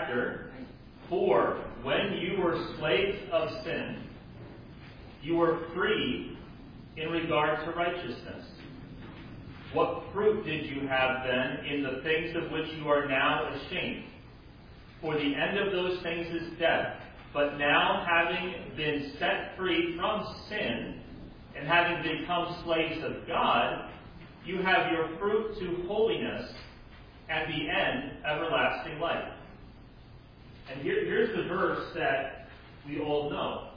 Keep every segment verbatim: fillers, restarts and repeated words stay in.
chapter, for when you were slaves of sin, you were free in regard to righteousness. What fruit did you have then in the things of which you are now ashamed? For the end of those things is death. But now, having been set free from sin, and having become slaves of God, you have your fruit to holiness, and the end, everlasting life. And here, here's the verse that we all know.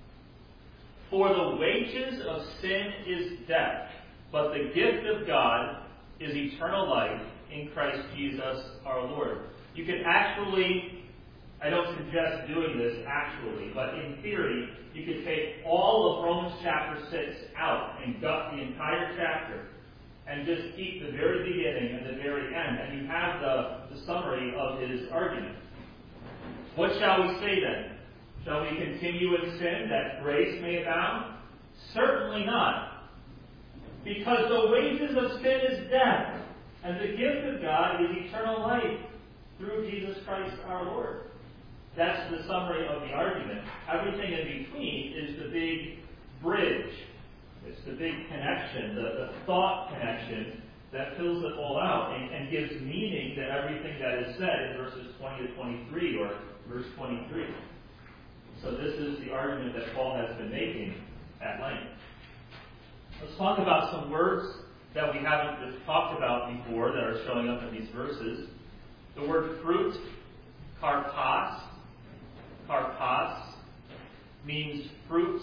For the wages of sin is death, but the gift of God is eternal life in Christ Jesus our Lord. You can actually, I don't suggest doing this actually, but in theory, you could take all of Romans chapter six out and gut the entire chapter and just keep the very beginning and the very end, and you have the, the summary of his argument. What shall we say then? Shall we continue in sin that grace may abound? Certainly not. Because the wages of sin is death, and the gift of God is eternal life through Jesus Christ our Lord. That's the summary of the argument. Everything in between is the big bridge. It's the big connection, the, the thought connection that fills it all out and, and gives meaning to everything that is said in verses twenty to twenty-three or verse twenty-three. So this is the argument that Paul has been making at length. Let's talk about some words that we haven't talked about before that are showing up in these verses. The word fruit, karpos, karpos, means fruit,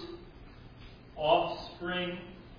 offspring,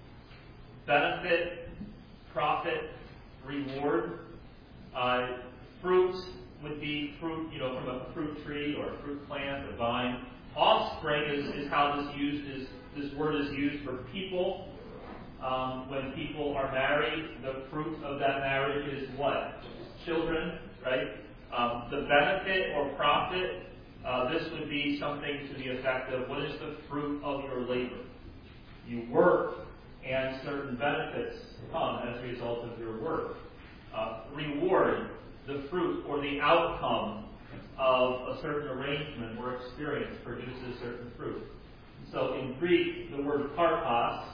benefit, profit, reward. Uh, fruit would be fruit, you know, from a fruit tree or a fruit plant, a vine. Offspring is, is how this used is this word is used for people. Um, when people are married, the fruit of that marriage is what? Children, right? Um, the benefit or profit, uh, this would be something to the effect of what is the fruit of your labor? You work, and certain benefits come as a result of your work. Uh, reward, the fruit or the outcome of a certain arrangement or experience produces certain fruit. So in Greek, the word karpos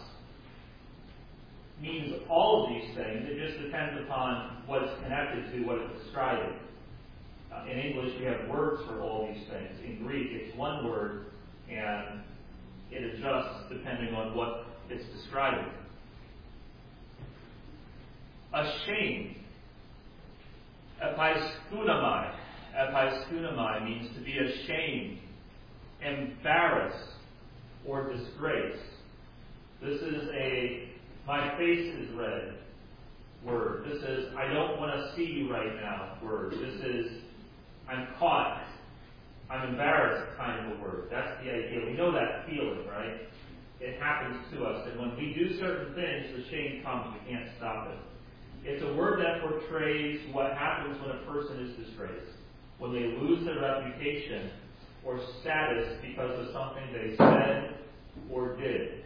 means all of these things. It just depends upon what it's connected to, what it's describing. Uh, in English, we have words for all these things. In Greek, it's one word, and it adjusts depending on what it's describing. Ashamed. Episkunamai. Episkunamai means to be ashamed, embarrassed, or disgraced. This is a my face is red word. This is I don't want to see you right now word. This is I'm caught, I'm embarrassed kind of a word. That's the idea. We know that feeling, right? It happens to us. And when we do certain things, the shame comes. We can't stop it. It's a word that portrays what happens when a person is disgraced. When they lose their reputation or status because of something they said or did.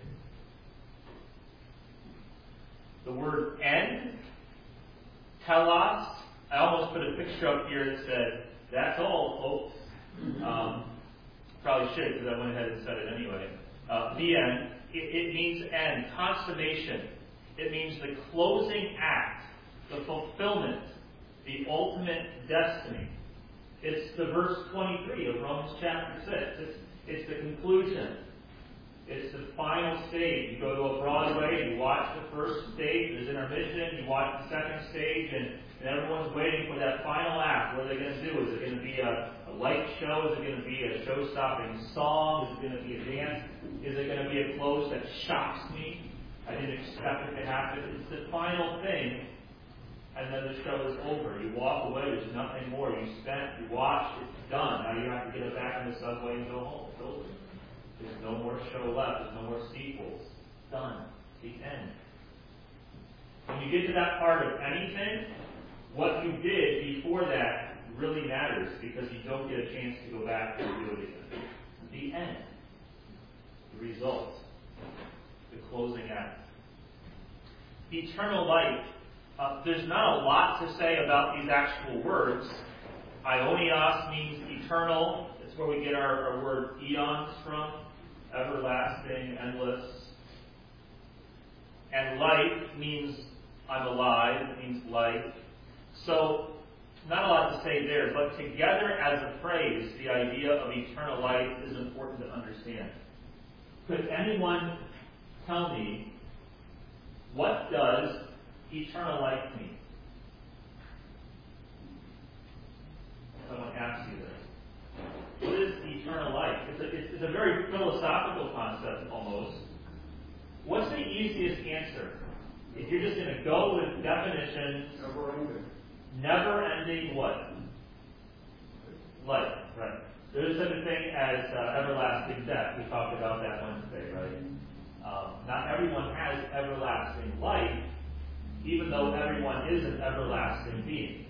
The word end, telos, I almost put a picture up here that said, that's all, folks. Um, probably should, because I went ahead and said it anyway. Uh, the end, it, it means end, consummation. It means the closing act, the fulfillment, the ultimate destiny. It's the verse twenty-three of Romans chapter six. It's, it's the conclusion. It's the final stage. You go to a Broadway and you watch the first stage, there's intermission, you watch the second stage, and, and everyone's waiting for that final act. What are they going to do? Is it going to be a, a light show? Is it going to be a show-stopping song? Is it going to be a dance? Is it going to be a close that shocks me? I didn't expect it to happen. It's the final thing, and then the show is over. You walk away, there's nothing more. You spent, you watched, it's done. Now you have to get it back in the subway and go home. It's over. There's no more show left. There's no more sequels. Done. The end. When you get to that part of anything, what you did before that really matters because you don't get a chance to go back and do it again. The end. The result. The closing act. Eternal life. Uh, there's not a lot to say about these actual words. Aionios means eternal. It's where we get our, our word eons from. Everlasting, endless. And life means I'm alive. It means life. So, not a lot to say there, but together as a phrase, the idea of eternal life is important to understand. Could anyone tell me, what does eternal life mean? Someone asks you this. What is eternal life? It's a, it's, it's a very philosophical concept, almost. What's the easiest answer? If you're just going to go with definitions. Never ending. Never ending what? Life, right. There's such a thing as uh, everlasting death. We talked about that Wednesday, right? Um, not everyone has everlasting life, even though everyone is an everlasting being.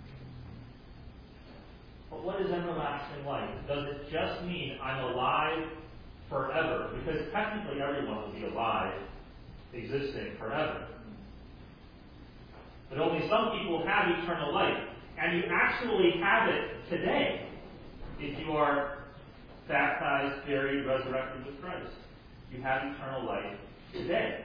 But what is everlasting life? Does it just mean I'm alive forever? Because technically everyone will be alive, existing forever. But only some people have eternal life. And you actually have it today if you are baptized, buried, resurrected with Christ. You have eternal life today.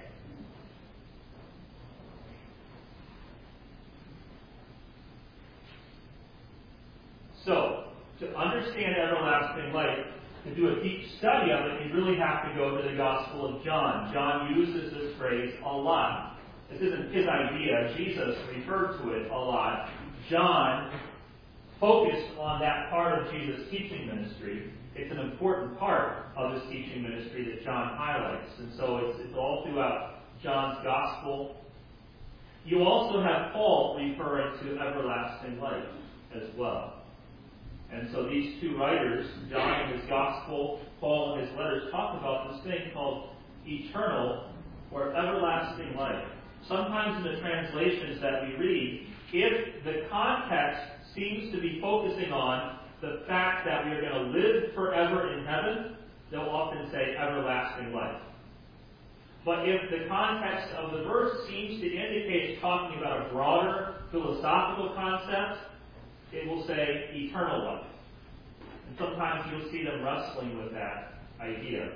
So, to understand everlasting life, to do a deep study of it, you really have to go to the Gospel of John. John uses this phrase a lot. This isn't his idea. Jesus referred to it a lot. John focused on that part of Jesus' teaching ministry. It's an important part of his teaching ministry that John highlights. And so it's, it's all throughout John's Gospel. You also have Paul referring to everlasting life as well. And so these two writers, John in his Gospel, Paul in his letters, talk about this thing called eternal or everlasting life. Sometimes in the translations that we read, if the context seems to be focusing on the fact that we are going to live forever in heaven, they'll often say everlasting life. But if the context of the verse seems to indicate it's talking about a broader philosophical concept, it will say eternal life. And sometimes you'll see them wrestling with that idea.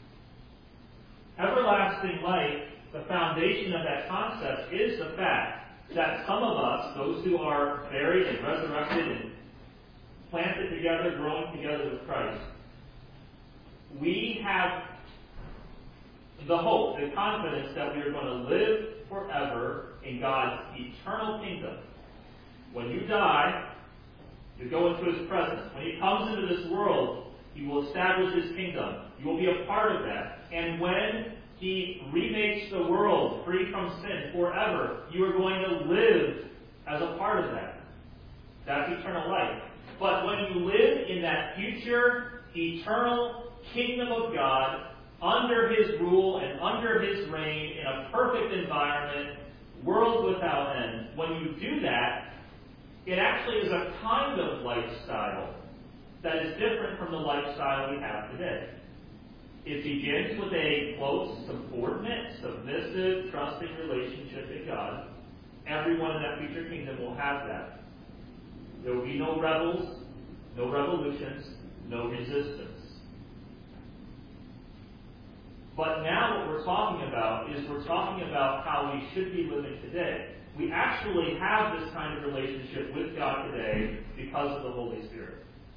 Everlasting life, the foundation of that concept is the fact that some of us, those who are buried and resurrected and planted together, growing together with Christ, we have the hope, the confidence that we are going to live forever in God's eternal kingdom. When you die, you go into His presence. When He comes into this world, He will establish His kingdom. You will be a part of that. And when He remakes the world free from sin forever, you are going to live as a part of that. That's eternal life. But when you live in that future, eternal kingdom of God, under His rule and under His reign, in a perfect environment, world without end, when you do that, it actually is a kind of lifestyle that is different from the lifestyle we have today. It begins with a close, subordinate, submissive, trusting relationship to God. Everyone in that future kingdom will have that. There will be no rebels, no revolutions, no resistance. But now what we're talking about is we're talking about how we should be living today. We actually have this kind of relationship with God today because of the Holy Spirit.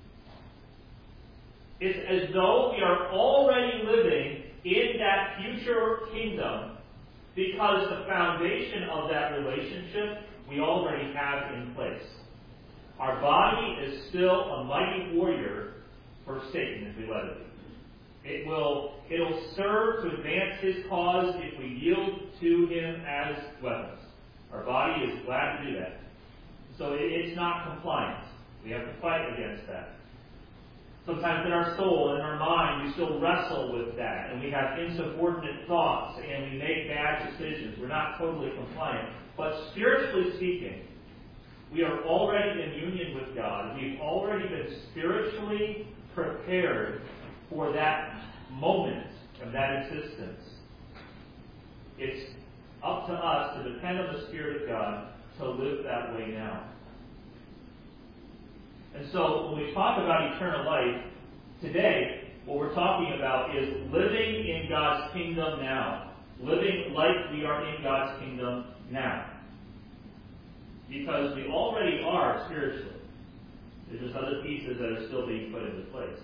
It's as though we are already living in that future kingdom because the foundation of that relationship we already have in place. Our body is still a mighty warrior for Satan if we let it be. It will it'll serve to advance his cause if we yield to him as weapons. Our body is glad to do that. So it, it's not compliant. We have to fight against that. Sometimes in our soul and in our mind, we still wrestle with that, and we have insubordinate thoughts, and we make bad decisions. We're not totally compliant. But spiritually speaking, we are already in union with God. We've already been spiritually prepared for that moment of that existence. It's up to us to depend on the Spirit of God to live that way now. And so when we talk about eternal life, today, what we're talking about is living in God's kingdom now. Living like we are in God's kingdom now. Because we already are spiritually. There's just other pieces that are still being put into place.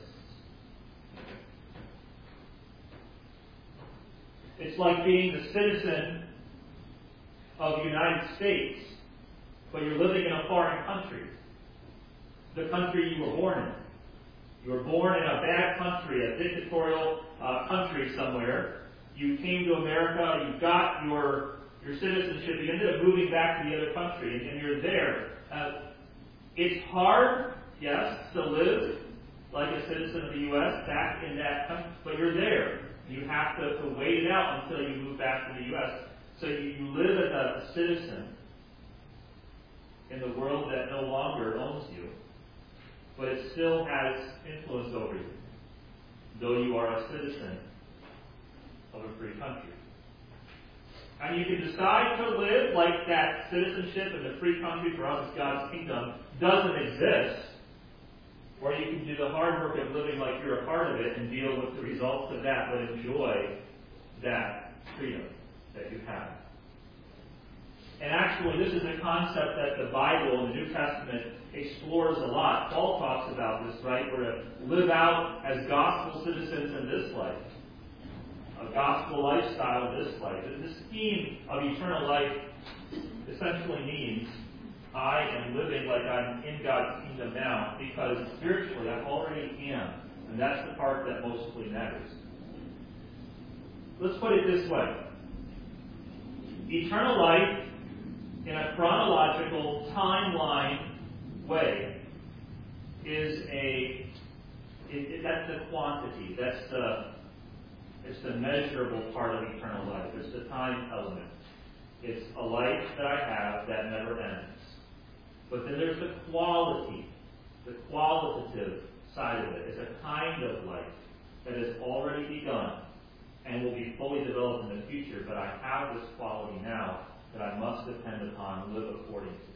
It's like being the citizen of the United States, but you're living in a foreign country. The country you were born in. You were born in a bad country, a dictatorial uh, country somewhere. You came to America, you got your your citizenship, you ended up moving back to the other country, and, and you're there. Uh, it's hard, yes, to live like a citizen of the U S back in that country, but you're there. You have to, to wait it out until you move back to the U S So you, you live as a citizen in the world that no longer owns you, but it still has influence over you, though you are a citizen of a free country. And you can decide to live like that citizenship in the free country, for us, God's kingdom, doesn't exist, or you can do the hard work of living like you're a part of it and deal with the results of that, but enjoy that freedom that you have. And actually, this is a concept that the Bible and the New Testament explores a lot. Paul talks about this, right? We're to live out as gospel citizens in this life. A gospel lifestyle in this life. And this scheme of eternal life essentially means I am living like I'm in God's kingdom now, because spiritually I already am. And that's the part that mostly matters. Let's put it this way. Eternal life, in a chronological timeline way, is a, it, it, that's the quantity, that's the, it's the measurable part of eternal life. It's the time element. It's a life that I have that never ends. But then there's the quality, the qualitative side of it. It's a kind of life that has already begun and will be fully developed in the future, but I have this quality now that I must depend upon and live according to.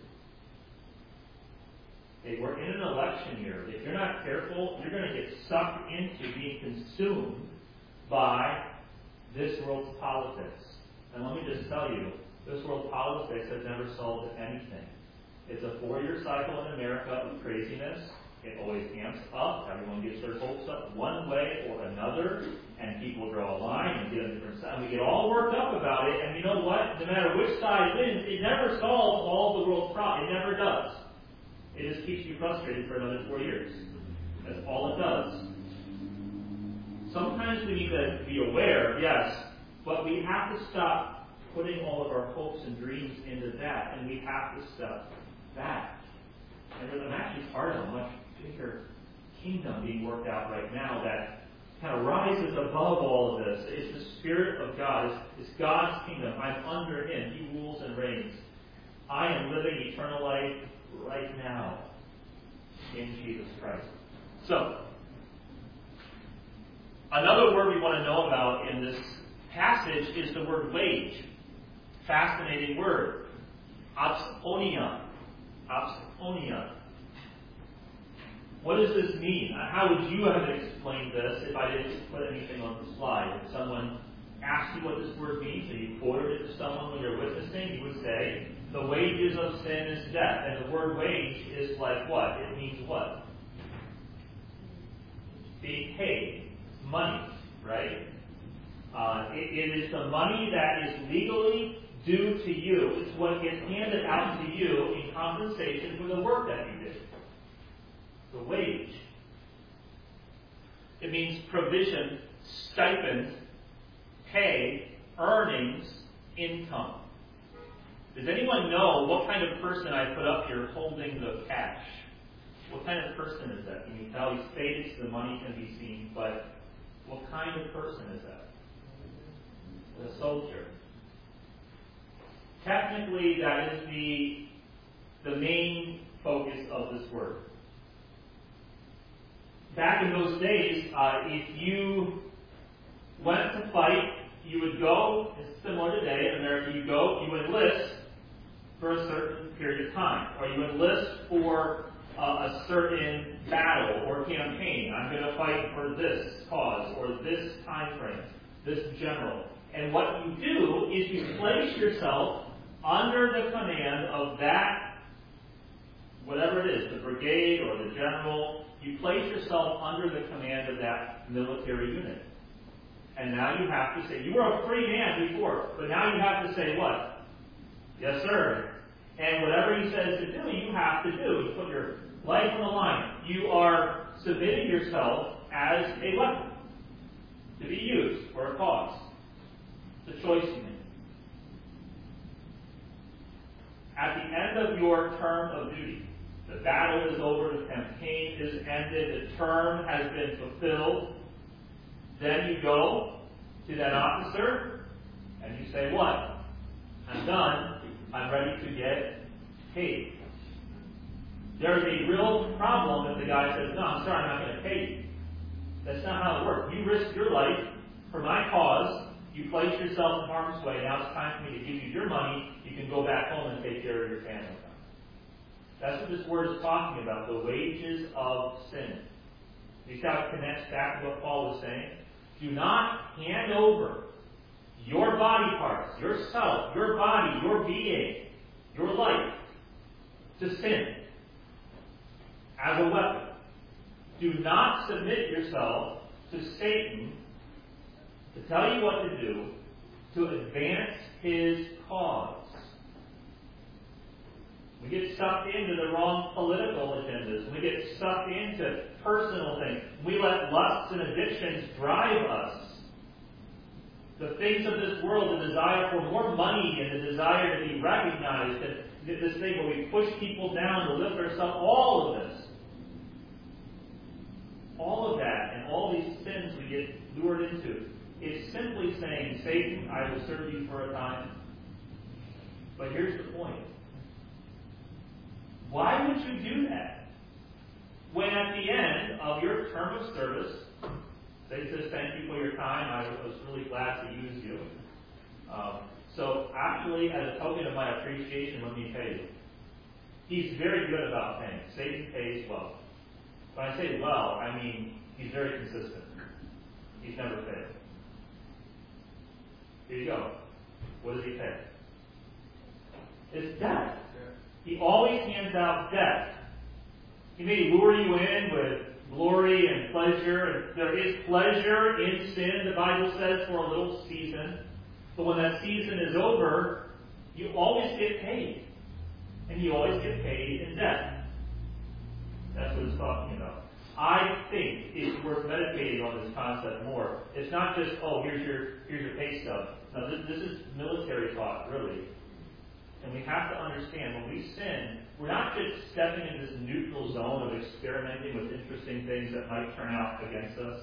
Hey, we're in an election year. If you're not careful, you're going to get sucked into being consumed by this world's politics. And let me just tell you, this world's politics has never solved anything. It's a four-year cycle in America of craziness. It always amps up. Everyone gets their hopes up one way or another, and people draw a line and get on different sides. And we get all worked up about it, and you know what? No matter which side wins, it never solves all the world's problems. It never does. It just keeps you frustrated for another four years. That's all it does. Sometimes we need to be aware, yes, but we have to stop putting all of our hopes and dreams into that, and we have to step back. And there's actually part of a much bigger kingdom being worked out right now that kind of rises above all of this. It's the Spirit of God. It's, it's God's kingdom. I'm under Him. He rules and reigns. I am living eternal life right now in Jesus Christ. So, another word we want to know about in this passage is the word wage. Fascinating word. Opsonia. Opsonia. What does this mean? How would you have explained this if I didn't put anything on the slide? If someone asked you what this word means and you quoted it to someone when you're witnessing, you would say, the wages of sin is death. And the word wage is like what? It means what? Being paid. Money, right? Uh, it, it is the money that is legally due to you. It's what gets handed out to you in compensation for the work that you did. The wage. It means provision, stipend, pay, earnings, income. Does anyone know what kind of person I put up here holding the cash? What kind of person is that? Can you tell? He's stated so the money can be seen, but what kind of person is that? A soldier. Technically, that is the, the main focus of this word. Back in those days, uh, if you went to fight, you would go, it's similar today, in America, you go, you enlist for a certain period of time. Or you enlist for uh, a certain battle or campaign. I'm going to fight for this cause or this time frame, this general. And what you do is you place yourself under the command of that, whatever it is, the brigade or the general. You place yourself under the command of that military unit. And now you have to say, you were a free man before, but now you have to say what? Yes, sir. And whatever he says to do, you have to do. You put your life on the line. You are submitting yourself as a weapon to be used for a cause. It's a choice you make. At the end of your term of duty, the battle is over, the campaign is ended, the term has been fulfilled. Then you go to that officer and you say, what? I'm done. I'm ready to get paid. There's a real problem if the guy says, no, I'm sorry, I'm not going to pay you. That's not how it works. You risk your life for my cause. You place yourself in harm's way. Now it's time for me to give you your money. You can go back home and take care of your family. That's what this word is talking about, the wages of sin. You see how it connects back to what Paul was saying? Do not hand over your body parts, yourself, your body, your being, your life to sin as a weapon. Do not submit yourself to Satan to tell you what to do to advance his cause. We get sucked into the wrong political agendas. We get sucked into personal things. We let lusts and addictions drive us. The things of this world, the desire for more money and the desire to be recognized, and this thing where we push people down to lift ourselves, all of this. All of that and all these sins we get lured into is simply saying, Satan, I will serve you for a time. But here's the point. Why would you do that? When at the end of your term of service, Satan says, thank you for your time. I was really glad to use you. Um, so actually, as a token of my appreciation, let me pay you. He's very good about paying. Satan pays well. When I say well, I mean he's very consistent. He's never failed. Here you go. What does he pay? It's death. He always hands out death. He may lure you in with glory and pleasure. And there is pleasure in sin, the Bible says, for a little season. But when that season is over, you always get paid. And you always get paid in death. That's what it's talking about. I think it's worth meditating on this concept more. It's not just, oh, here's your here's your pay stub. No, this, this is military talk, really. And we have to understand, when we sin, we're not just stepping into this neutral zone of experimenting with interesting things that might turn out against us.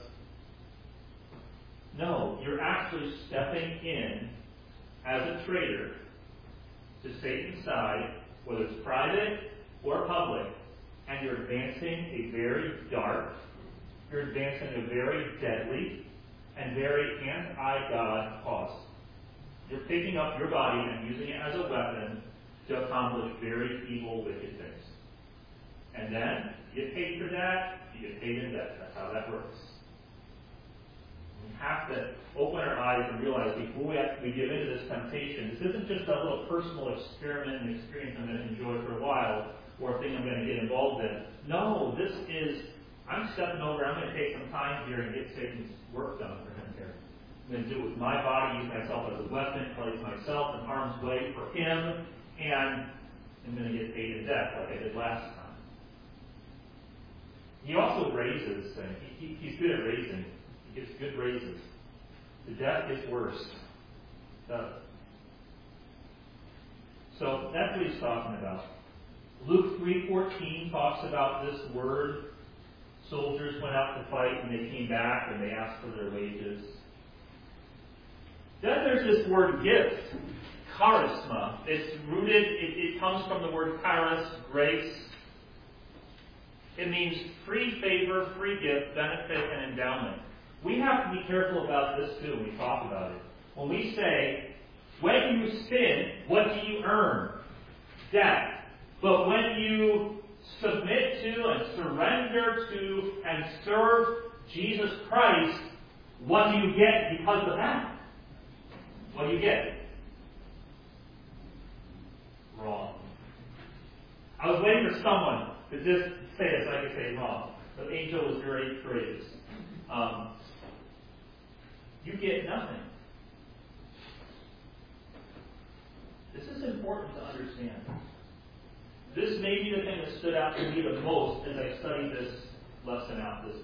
No, you're actually stepping in as a traitor to Satan's side, whether it's private or public, and you're advancing a very dark, you're advancing a very deadly, and very anti-God cause. You're picking up your body and using it as a weapon to accomplish very evil, wicked things. And then, you get paid for that, you get paid in death. That's how that works. We have to open our eyes and realize before we, we give into this temptation, this isn't just a little personal experiment and experience I'm going to enjoy for a while, or a thing I'm going to get involved in. No, this is, I'm stepping over, I'm going to take some time here and get Satan's work done for him here. I'm going to do it with my body, use myself as a weapon, place myself in harm's way for him, and I'm going to get paid in death like I did last time. He also raises things. He, he, he's good at raising. He gives good raises. The death gets worse. Does. So that's what he's talking about. Luke three fourteen talks about this word. Soldiers went out to fight and they came back and they asked for their wages. Then there's this word gift, charisma. It's rooted, it, it comes from the word charis, grace. It means free favor, free gift, benefit, and endowment. We have to be careful about this too when we talk about it. When we say, when you sin, what do you earn? Death. But when you submit to and surrender to and serve Jesus Christ, what do you get because of that? What do you get? Wrong. I was waiting for someone to just say it so I could say wrong. The angel was very courageous. Um, you get nothing. This is important to understand. This may be the thing that stood out to me the most as I studied this lesson out this week.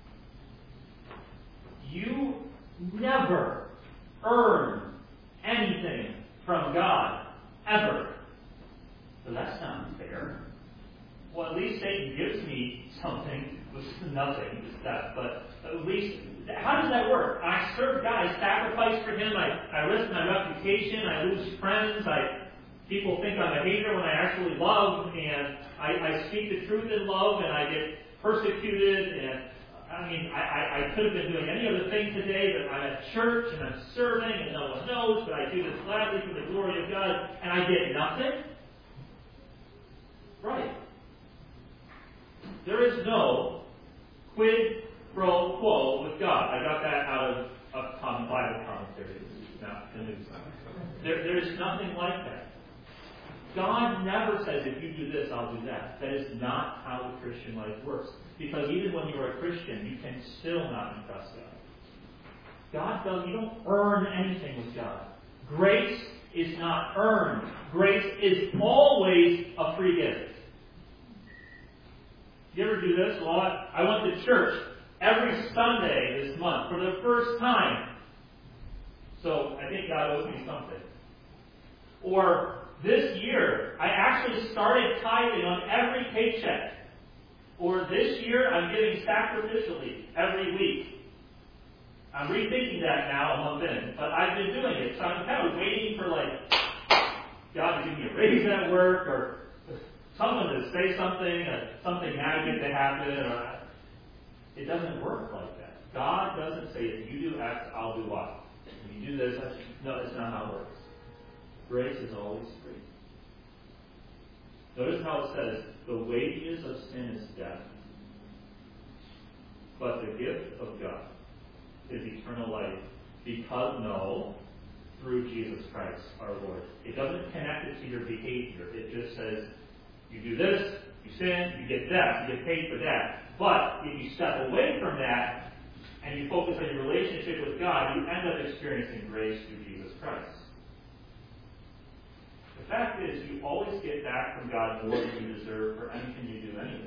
You never earn anything from God, ever. But that's not fair. Well, at least Satan gives me something, which is nothing, it's that. But at least, how does that work? I serve God, I sacrifice for Him, I, I risk my reputation, I lose friends, I people think I'm a hater when I actually love, and I, I speak the truth in love, and I get persecuted, and I mean, I, I, I could have been doing any other thing today, but I'm at church, and I'm serving, and no one knows, but I do this gladly for the glory of God, and I get nothing? Right. There is no quid pro quo with God. I got that out of a common Bible commentary. Not the news. There, there is nothing like that. God never says, if you do this, I'll do that. That is not how the Christian life works. Because even when you're a Christian, you can still not impress God. God does, you don't earn anything with God. Grace is not earned. Grace is always a free gift. You ever do this? Well, I, I went to church every Sunday this month for the first time. So I think God owes me something. Or this year, I actually started tithing on every paycheck. Or this year, I'm giving sacrificially every week. I'm rethinking that now a month in, but I've been doing it. So I'm kind of waiting for, like, God to give me a raise at work, or someone to say something, or something magic to happen. Or it doesn't work like that. God doesn't say, if you do X, I'll do Y. If you do this, I, no, that's not how it works. Grace is always free. Notice how it says, the wages of sin is death, but the gift of God is eternal life, because, no, through Jesus Christ our Lord. It doesn't connect it to your behavior. It just says, you do this, you sin, you get that, you get paid for that. But if you step away from that, and you focus on your relationship with God, you end up experiencing grace through Jesus Christ. The fact is, you always get back from God more than you deserve for anything you do anyway.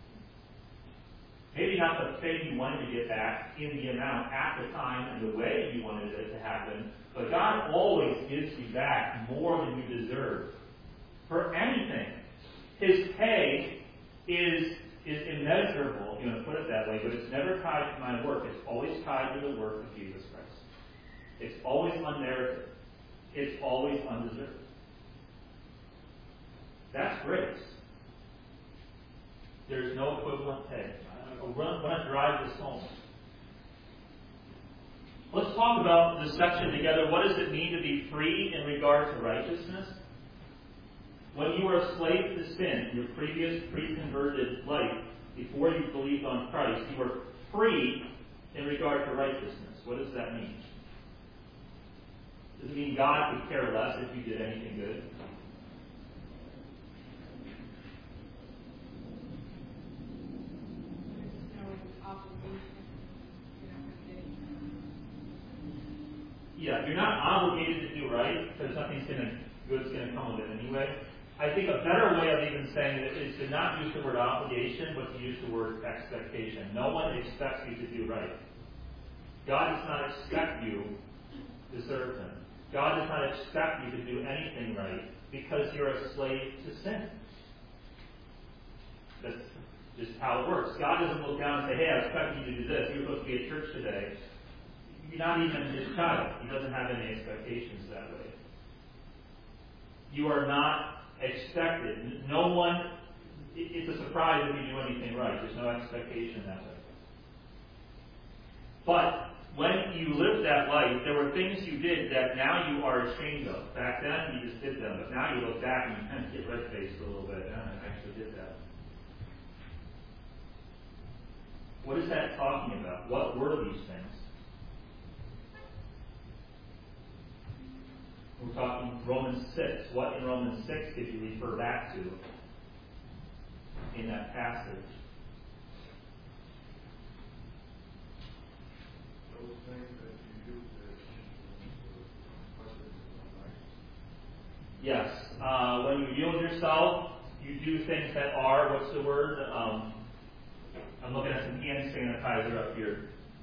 Maybe not the thing you wanted to get back in the amount at the time and the way you wanted it to happen, but God always gives you back more than you deserve for anything. His pay is, is immeasurable, if you want to put it that way, but it's never tied to my work. It's always tied to the work of Jesus Christ. It's always unmerited. It's always undeserved. That's grace. There's no equivalent pay. I want to drive this home. Let's talk about this section together. What does it mean to be free in regard to righteousness? When you were a slave to sin, your previous pre-converted life, before you believed on Christ, you were free in regard to righteousness. What does that mean? Does it mean God could care less if you did anything good? Yeah, you're not obligated to do right because nothing's gonna good's gonna come with it anyway. I think a better way of even saying it is to not use the word obligation, but to use the word expectation. No one expects you to do right. God does not expect you to serve Him. God does not expect you to do anything right because you're a slave to sin. That's just how it works. God doesn't look down and say, hey, I expect you to do this. You're supposed to be at church today. You're not even His child. He doesn't have any expectations that way. You are not expected. No one, it's a surprise if you do anything right. There's no expectation that way. But when you lived that life, there were things you did that now you are ashamed of. Back then, you just did them. But now you look back and you kind of get red-faced a little bit. Oh, I actually did that. What is that talking about? What were these things? We're talking Romans six. What in Romans six did you refer back to in that passage? Those things that you do that Yes. Uh, when you yield yourself, you do things that are, what's the word? Um, I'm looking at some hand sanitizer up here.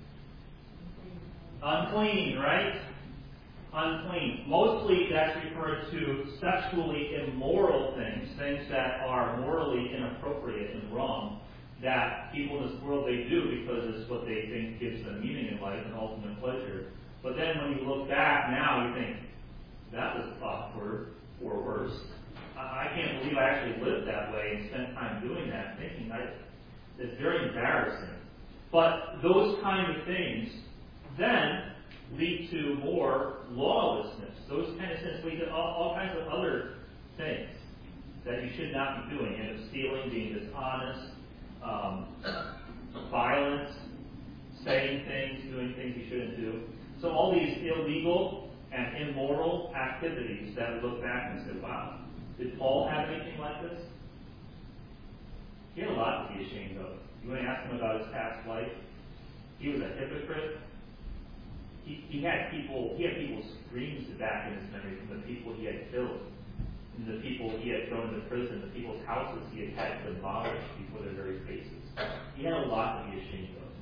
Unclean, right? Unclean. Mostly that's referred to sexually immoral things, things that are morally inappropriate and wrong, that people in this world, they do because it's what they think gives them meaning in life and ultimate pleasure. But then when you look back now, you think, that was awkward or worse. I can't believe I actually lived that way and spent time doing that, thinking I, it's very embarrassing. But those kind of things then lead to more lawlessness. Those kind of things lead to all, all kinds of other things that you should not be doing. And stealing, being dishonest, um, violence, saying things, doing things you shouldn't do. So all these illegal and immoral activities that we look back and say, wow, did Paul have anything like this? He had a lot to be ashamed of. You want to ask him about his past life? He was a hypocrite. He, he had people he had people's dreams back in his memory from the people he had killed, and the people he had thrown into prison, the people's houses he had had to demolish before their very faces. He had a lot to be ashamed of.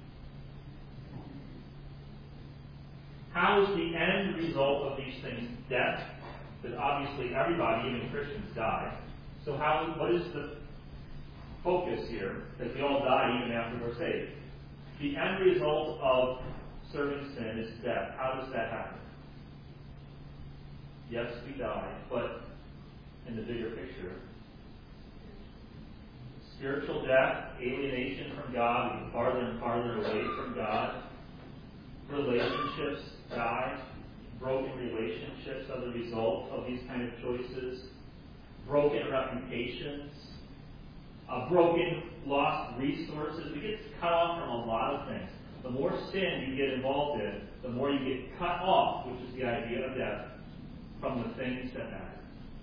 How is the end result of these things? Death. Because obviously everybody, even Christians, die. So how? What is the focus here? Because we all die even after we're saved. The end result of serving sin is death. How does that happen? Yes, we die, but in the bigger picture, spiritual death, alienation from God, we get farther and farther away from God. Relationships die. Broken relationships are the result of these kind of choices. Broken reputations. Uh, broken, lost resources. We get cut off from a lot of things. The more sin you get involved in, the more you get cut off, which is the idea of death, from the things that matter.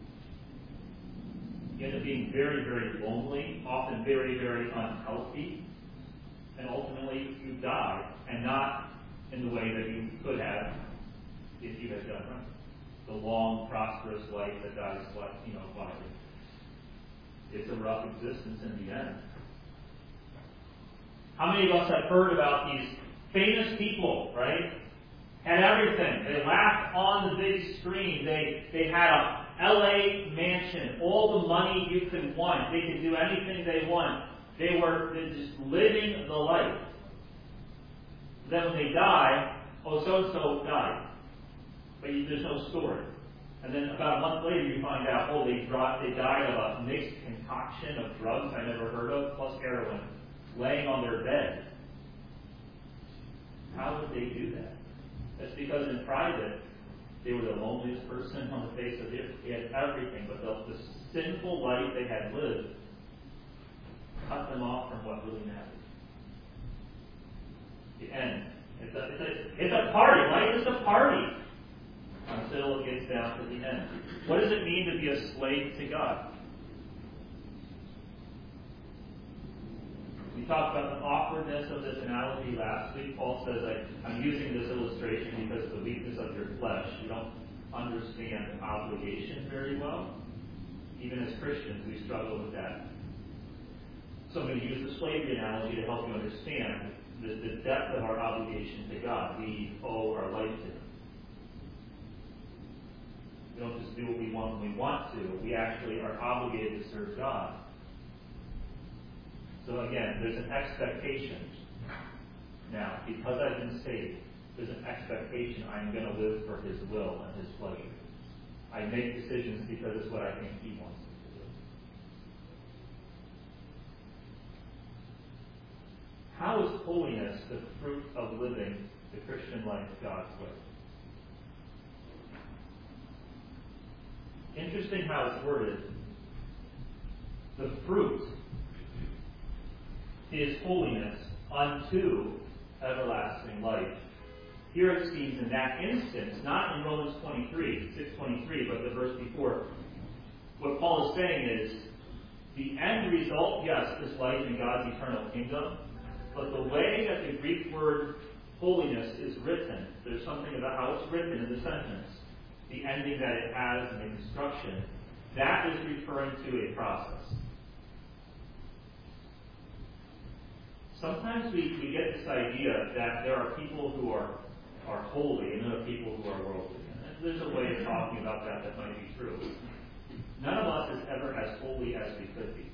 You end up being very, very lonely, often very, very unhealthy, and ultimately you die, and not in the way that you could have if you had done right. The long, prosperous life that God has left, you know, quietly. It's a rough existence in the end. How many of us have heard about these famous people, right? Had everything. They laughed on the big screen. They they had a L A mansion, all the money you could want. They could do anything they want. They were just living the life. Then when they die, oh, so-and-so died. But you, there's no story. And then about a month later, you find out, oh, they, dropped, they died of a mixed concoction of drugs I never heard of, plus heroin, laying on their bed. How would they do that? That's because in private, they were the loneliest person on the face of the earth. They had everything, but the, the sinful life they had lived cut them off from what really mattered. The end. It's a, it's a, it's a party. Life is a party until it gets down to the end. What does it mean to be a slave to God? We talked about the awkwardness of this analogy last week. Paul says, I, I'm using this illustration because of the weakness of your flesh. You don't understand obligation very well. Even as Christians, we struggle with that. So I'm going to use the slavery analogy to help you understand the, the depth of our obligation to God. We owe our life to Him. We don't just do what we want when we want to. We actually are obligated to serve God. So again, there's an expectation. Now, because I've been saved, there's an expectation I'm going to live for His will and His pleasure. I make decisions because it's what I think He wants me to do. How is holiness the fruit of living the Christian life God's way? Interesting how it's worded. The fruit is holiness unto everlasting life. Here it seems in that instance, not in Romans twenty-three, six twenty-three, but the verse before, what Paul is saying is, the end result, yes, is life in God's eternal kingdom, but the way that the Greek word holiness is written, there's something about how it's written in the sentence, the ending that it has and the construction, that is referring to a process. Sometimes we, we get this idea that there are people who are, are holy and there are people who are worldly. And there's a way of talking about that that might be true. None of us is ever as holy as we could be.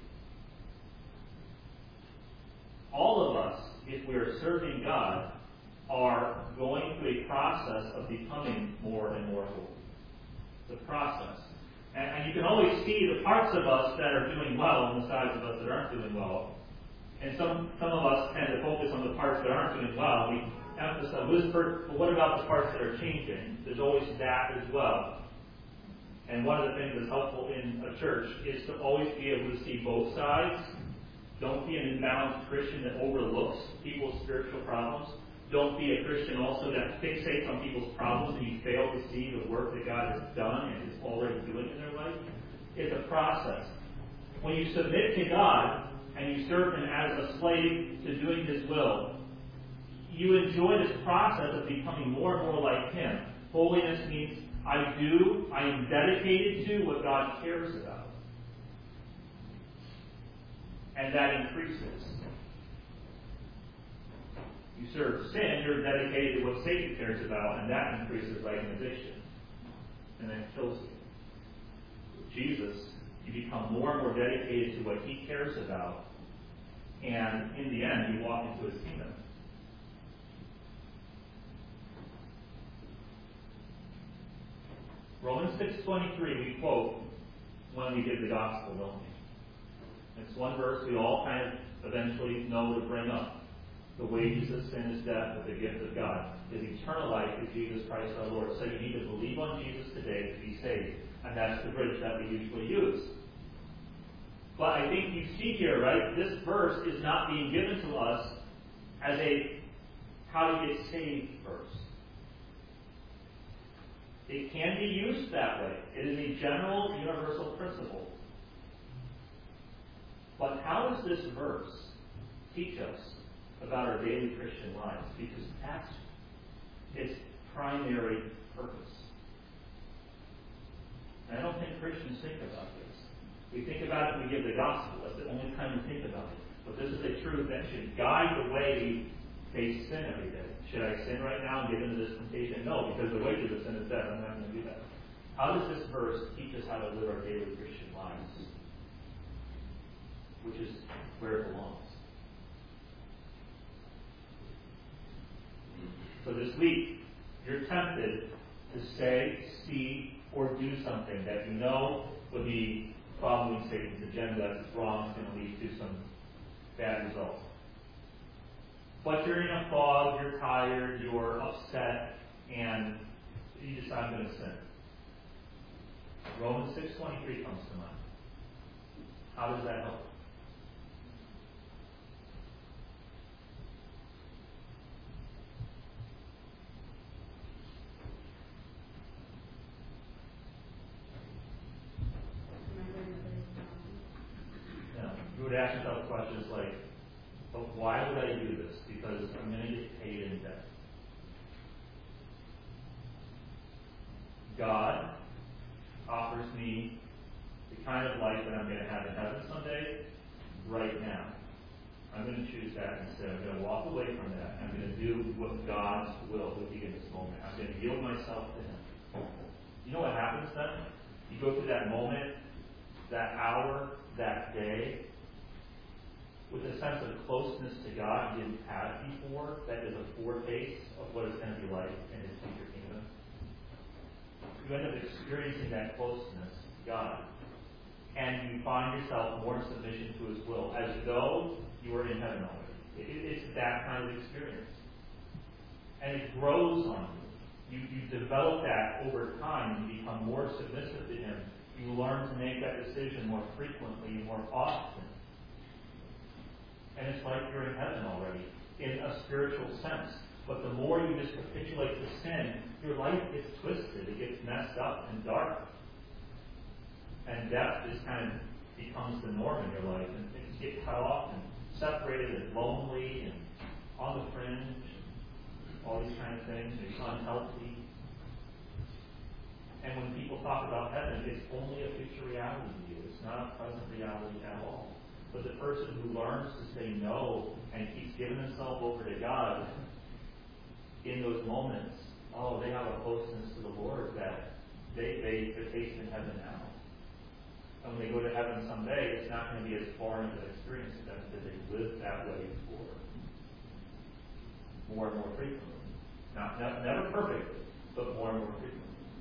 All of us, if we are serving God, are going through a process of becoming more and more holy. The process. And, and you can always see the parts of us that are doing well and the sides of us that aren't doing well. And some, some of us tend to focus on the parts that aren't doing well. We emphasize, well, this part, but what about the parts that are changing? There's always that as well. And one of the things that's helpful in a church is to always be able to see both sides. Don't be an imbalanced Christian that overlooks people's spiritual problems. Don't be a Christian also that fixates on people's problems and you fail to see the work that God has done and is already doing in their life. It's a process. When you submit to God and you serve Him as a slave to doing His will, you enjoy this process of becoming more and more like Him. Holiness means I do, I am dedicated to what God cares about. And that increases. You serve sin, you're dedicated to what Satan cares about, and that increases like an addiction. And then kills you. With Jesus, you become more and more dedicated to what He cares about, and in the end, you walk into His kingdom. Romans six twenty-three we quote when we give the gospel, don't we? It's one verse we all kind of eventually know to bring up. The wages of sin is death, but the gift of God is eternal life through Jesus Christ our Lord. So you need to believe on Jesus today to be saved. And that's the bridge that we usually use. But I think you see here, right, this verse is not being given to us as a how to get saved verse. It can be used that way. It is a general, universal principle. But how does this verse teach us about our daily Christian lives? Because that's its primary purpose. And I don't think Christians think about this. We think about it when we give the gospel. That's the only time we think about it. But this is a truth that should guide the way we face sin every day. Should I sin right now and get into this temptation? No, because the wages of sin is death. I'm not going to do that. How does this verse teach us how to live our daily Christian lives? Which is where it belongs. So this week, you're tempted to say, see, or do something that you know would be following Satan's agenda. It's wrong. It's going to lead to some bad results. But you're in a fog, you're tired, you're upset, and you decide I'm going to sin. Romans six twenty-three comes to mind. How does that help? Yeah, you would ask yourself questions like, but why would I do this? Because I'm going to get paid in debt. God offers me the kind of life that I'm going to have in heaven someday, right now. I'm going to choose that instead. I'm going to walk away from that. I'm going to do what God's will would be in this moment. I'm going to yield myself to Him. You know what happens then? You go through that moment, that hour, that day, with a sense of closeness to God you didn't have before, that is a foretaste of what it's going to be like in His future kingdom. You end up experiencing that closeness to God. And you find yourself more in submission to His will, as though you were in heaven already. It, it's that kind of experience. And it grows on you. You, you develop that over time. You become more submissive to Him. You learn to make that decision more frequently and more often. And it's like you're in heaven already. in a spiritual sense. But the more you just capitulate to sin, your life gets twisted, it gets messed up and dark. And death just kind of becomes the norm in your life, and things get cut off and separated and lonely and on the fringe, all these kind of things, and it's unhealthy. And when people talk about heaven, it's only a future reality to you. It's not a present reality at all. But the person who learns to say no and keeps giving themselves over to God, in those moments, oh, they have a closeness to the Lord that they, they, they're tasting heaven now. And when they go to heaven someday, it's not going to be as foreign of an experience to them because they lived that way before. More and more frequently. Not, not never perfectly, but more and more frequently.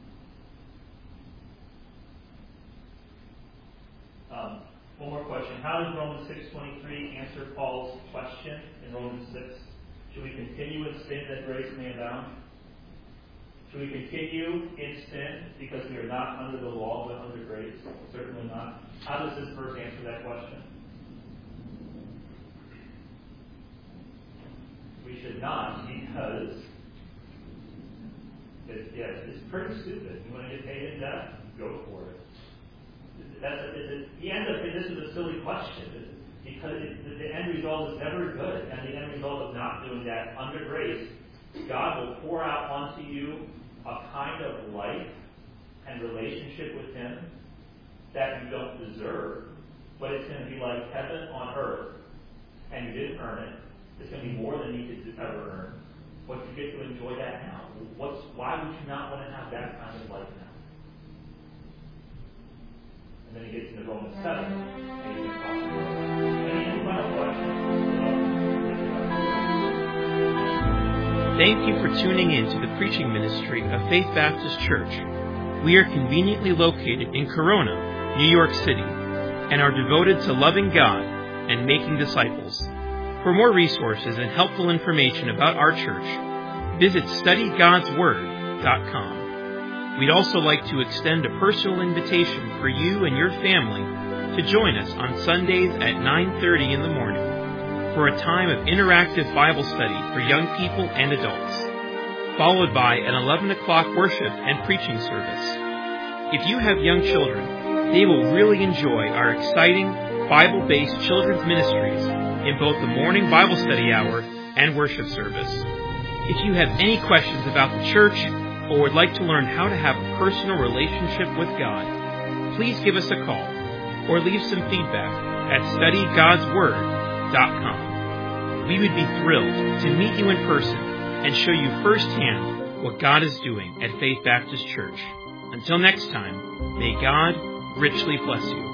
Um, one more question. How does Romans six twenty-three answer Paul's question in Romans six? Should we continue in sin that grace may abound? Should we continue in sin because we are not under the law but under grace? Certainly not. How does this verse answer that question? We should not, because it, yes, it's pretty stupid. You want to get paid in debt? Go for it. That's a, it's a, the end of it, this is a silly question, because it, the, the end result is never good, and the end result of not doing that under grace, God will pour out onto you a kind of life and relationship with Him that you don't deserve, but it's going to be like heaven on earth, and you didn't earn it. It's going to be more than you could ever earn, but you get to enjoy that now. What's why would you not want to have that kind of life now? And then he gets into Romans seven, and he's going to talk about any, any final questions? Thank you for tuning in to the preaching ministry of Faith Baptist Church. We are conveniently located in Corona, New York City, and are devoted to loving God and making disciples. For more resources and helpful information about our church, visit study gods word dot com. We'd also like to extend a personal invitation for you and your family to join us on Sundays at nine thirty in the morning for a time of interactive Bible study for young people and adults, followed by an eleven o'clock worship and preaching service. If you have young children, they will really enjoy our exciting Bible-based children's ministries in both the morning Bible study hour and worship service. If you have any questions about the church, or would like to learn how to have a personal relationship with God, please give us a call or leave some feedback at study gods word dot com. We would be thrilled to meet you in person and show you firsthand what God is doing at Faith Baptist Church. Until next time, may God richly bless you.